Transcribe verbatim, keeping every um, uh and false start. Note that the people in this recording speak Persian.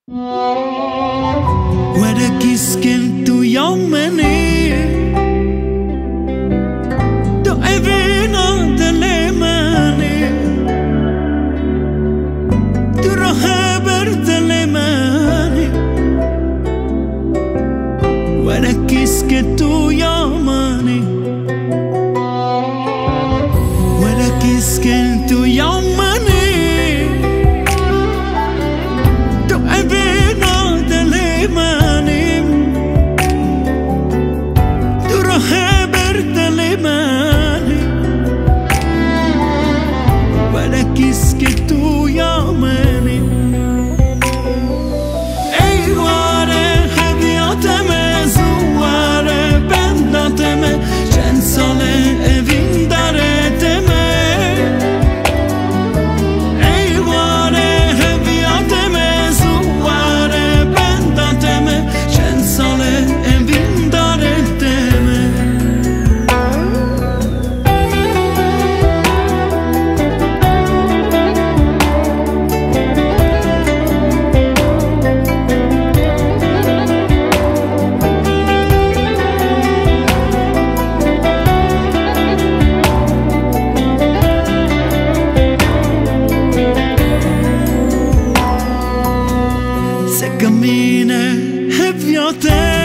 ولا كيسكنتو يومني تو evina delle mani tu roheber delle mani ولا كيسكنتو يومني ولا كيسكنتو يومني تو evina delle mani tu roheber delle mani ولا كيسكتو يومني ايواره هدیاتمه زواره بنداتمه چند ساله اوین دارتمه ایواره هدیاتمه زواره بنداتمه چند ساله اوین دارتمه Se cammina e viote